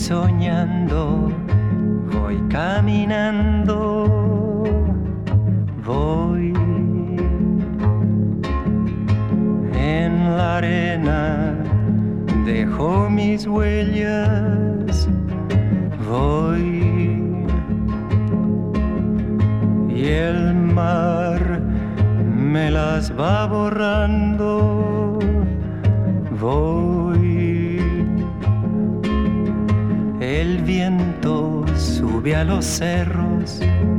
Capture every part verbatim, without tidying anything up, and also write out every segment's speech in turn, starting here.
soñando, voy caminando, voy en la arena, dejo mis huellas, voy y el mar me las va borrando, voy. El viento sube a los cerros,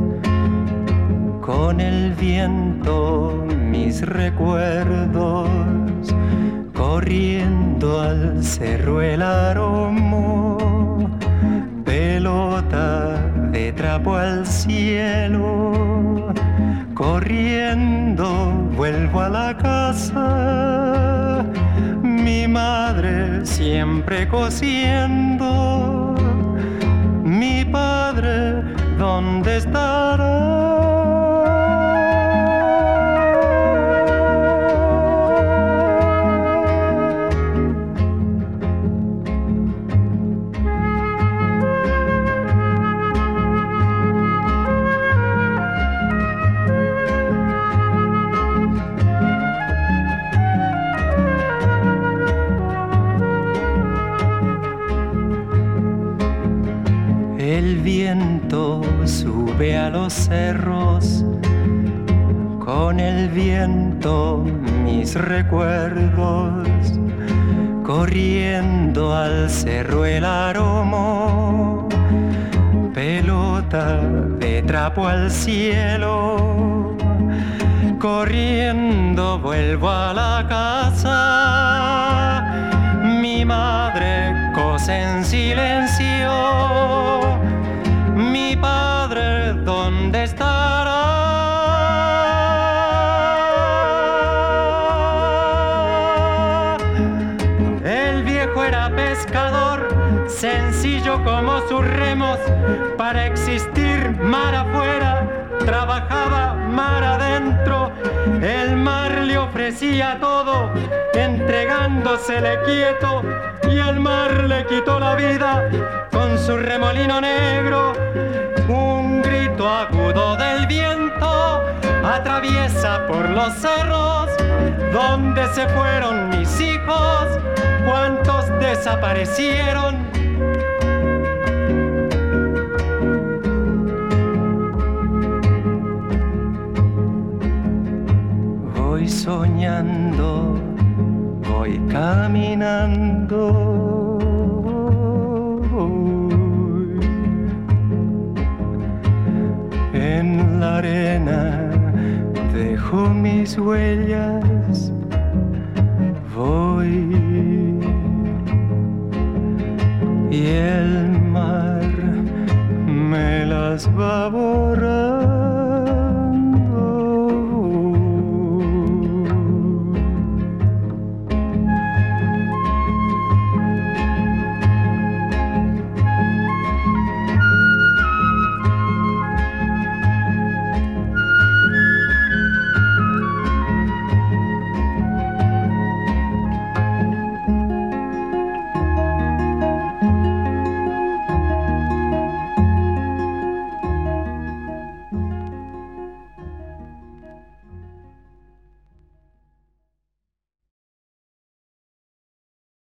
con el viento mis recuerdos, corriendo al cerro el aromo, pelota de trapo al cielo, corriendo vuelvo a la casa, mi madre siempre cosiendo, mi padre, ¿dónde estará? El viento sube a los cerros, con el viento mis recuerdos, corriendo al cerro el aromo, pelota de trapo al cielo, corriendo vuelvo a la casa, mi madre cose en silencio, mi padre, ¿dónde estará? El viejo era pescador, sencillo como sus remos, para existir mar afuera, trabajaba mar adentro, el mar le ofrecía todo, entregándosele quieto, y el mar le quitó la vida con su remolino negro. Un grito agudo del viento atraviesa por los cerros. ¿Dónde se fueron mis hijos? ¿Cuántos desaparecieron? Voy soñando, voy caminando, en la arena dejo mis huellas, voy y el mar me las va a borrar.